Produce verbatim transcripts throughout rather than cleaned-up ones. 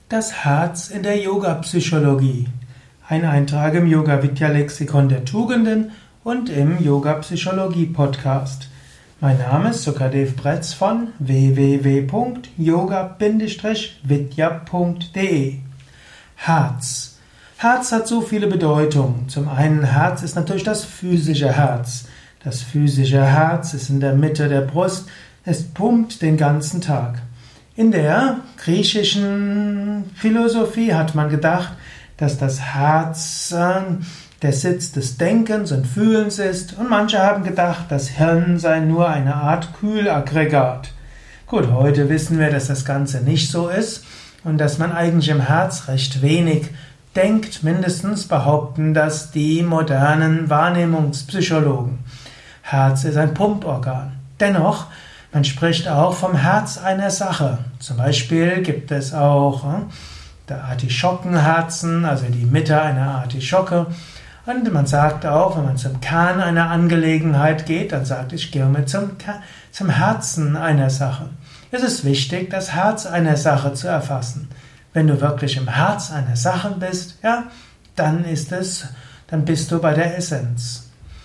Das Herz in der Yoga-Psychologie. Ein Eintrag im Yoga-Vidya-Lexikon der Tugenden und im Yoga-Psychologie-Podcast. Mein Name ist Sukadev Bretz von w w w punkt yoga vidya punkt de. Herz. Herz hat so viele Bedeutungen. Zum einen, Herz ist natürlich das physische Herz. Das physische Herz ist in der Mitte der Brust. Es pumpt den ganzen Tag. In der griechischen Philosophie hat man gedacht, dass das Herz der Sitz des Denkens und Fühlens ist, und manche haben gedacht, das Hirn sei nur eine Art Kühlaggregat. Gut, heute wissen wir, dass das Ganze nicht so ist und dass man eigentlich im Herz recht wenig denkt, mindestens behaupten das die modernen Wahrnehmungspsychologen. Herz ist ein Pumporgan. Dennoch, man spricht auch vom Herz einer Sache. Zum Beispiel gibt es auch äh, Artischockenherzen, also die Mitte einer Artischocke. Und man sagt auch, wenn man zum Kern einer Angelegenheit geht, dann sagt, ich gehe mit zum, zum Herzen einer Sache. Es ist wichtig, das Herz einer Sache zu erfassen. Wenn du wirklich im Herz einer Sache bist, ja, dann ist es, dann bist du bei der Essenz.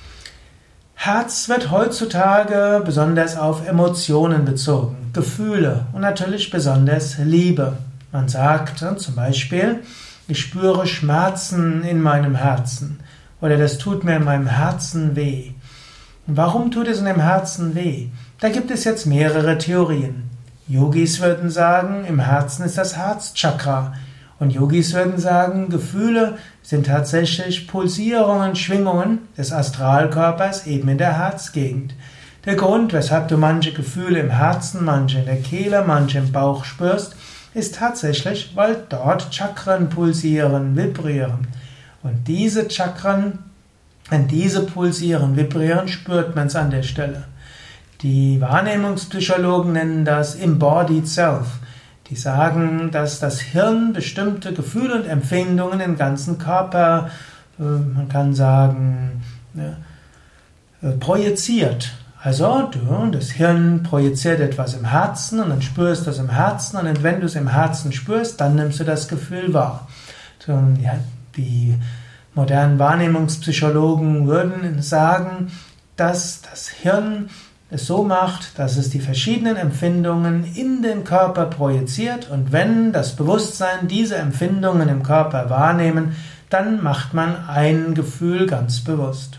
Herz wird heutzutage besonders auf Emotionen bezogen, Gefühle und natürlich besonders Liebe. Man sagt zum Beispiel, ich spüre Schmerzen in meinem Herzen oder das tut mir in meinem Herzen weh. Und warum tut es in dem Herzen weh? Da gibt es jetzt mehrere Theorien. Yogis würden sagen, im Herzen ist das Herzchakra. Und Yogis würden sagen, Gefühle sind tatsächlich Pulsierungen, Schwingungen des Astralkörpers eben in der Herzgegend. Der Grund, weshalb du manche Gefühle im Herzen, manche in der Kehle, manche im Bauch spürst, ist tatsächlich, weil dort Chakren pulsieren, vibrieren. Und diese Chakren, wenn diese pulsieren, vibrieren, spürt man es an der Stelle. Die Wahrnehmungspsychologen nennen das Embodied Self. Die sagen, dass das Hirn bestimmte Gefühle und Empfindungen im ganzen Körper, man kann sagen, projiziert. Also du, das Hirn projiziert etwas im Herzen und dann spürst du es im Herzen und wenn du es im Herzen spürst, dann nimmst du das Gefühl wahr. Die modernen Wahrnehmungspsychologen würden sagen, dass das Hirn es so macht, dass es die verschiedenen Empfindungen in den Körper projiziert und wenn das Bewusstsein diese Empfindungen im Körper wahrnehmen, dann macht man ein Gefühl ganz bewusst.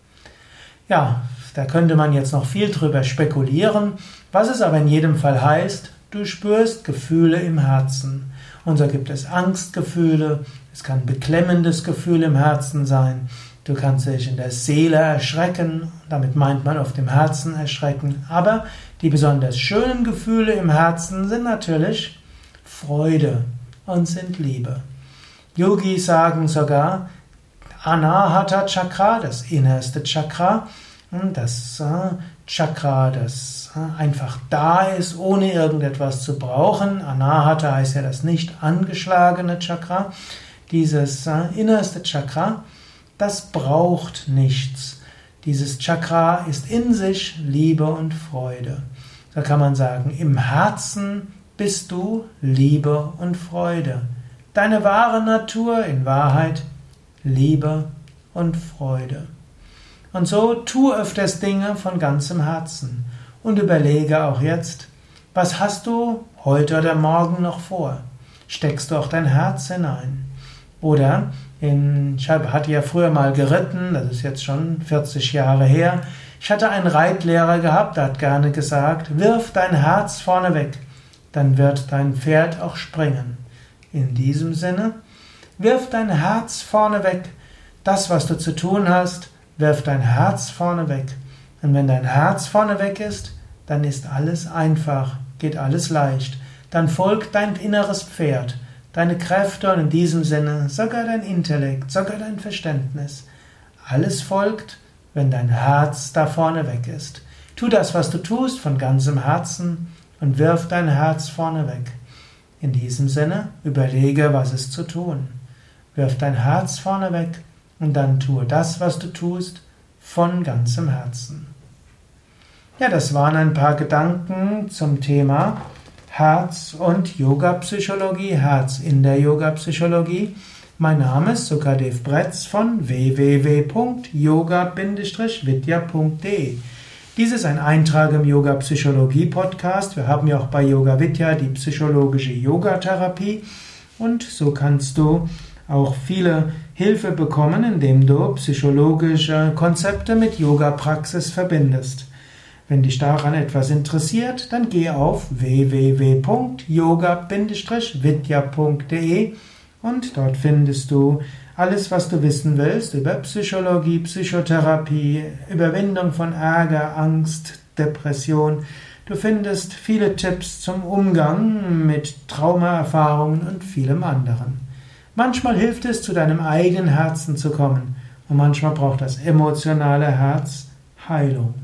Ja, da könnte man jetzt noch viel drüber spekulieren, was es aber in jedem Fall heißt, du spürst Gefühle im Herzen. Und so gibt es Angstgefühle, es kann ein beklemmendes Gefühl im Herzen sein. Du kannst dich in der Seele erschrecken, damit meint man auf dem Herzen erschrecken. Aber die besonders schönen Gefühle im Herzen sind natürlich Freude und sind Liebe. Yogis sagen sogar, Anahata Chakra, das innerste Chakra, das Chakra, das einfach da ist, ohne irgendetwas zu brauchen. Anahata heißt ja das nicht angeschlagene Chakra. Dieses innerste Chakra, das braucht nichts. Dieses Chakra ist in sich Liebe und Freude. Da kann man sagen, im Herzen bist du Liebe und Freude. Deine wahre Natur in Wahrheit Liebe und Freude. Und so tu öfters Dinge von ganzem Herzen und überlege auch jetzt, was hast du heute oder morgen noch vor? Steckst du auch dein Herz hinein? Oder in, ich hatte ja früher mal geritten, das ist jetzt schon vierzig Jahre her. Ich hatte einen Reitlehrer gehabt, der hat gerne gesagt, wirf dein Herz vorne weg, dann wird dein Pferd auch springen. In diesem Sinne, wirf dein Herz vorne weg. Das, was du zu tun hast, wirf dein Herz vorne weg. Und wenn dein Herz vorne weg ist, dann ist alles einfach, geht alles leicht. Dann folgt dein inneres Pferd. Deine Kräfte und in diesem Sinne sogar dein Intellekt, sogar dein Verständnis. Alles folgt, wenn dein Herz da vorne weg ist. Tu das, was du tust, von ganzem Herzen und wirf dein Herz vorne weg. In diesem Sinne überlege, was ist zu tun. Wirf dein Herz vorne weg und dann tue das, was du tust, von ganzem Herzen. Ja, das waren ein paar Gedanken zum Thema Herz und Yoga-Psychologie, Herz in der Yoga-Psychologie. Mein Name ist Sukadev Bretz von w w w punkt yoga Bindestrich vidya punkt de. Dies ist ein Eintrag im Yoga-Psychologie-Podcast. Wir haben ja auch bei Yoga Vidya die psychologische Yogatherapie und so kannst du auch viele Hilfe bekommen, indem du psychologische Konzepte mit Yoga-Praxis verbindest. Wenn dich daran etwas interessiert, dann geh auf w w w punkt yoga Bindestrich vidya punkt de und dort findest du alles, was du wissen willst über Psychologie, Psychotherapie, Überwindung von Ärger, Angst, Depression. Du findest viele Tipps zum Umgang mit Traumaerfahrungen und vielem anderen. Manchmal hilft es, zu deinem eigenen Herzen zu kommen und manchmal braucht das emotionale Herz Heilung.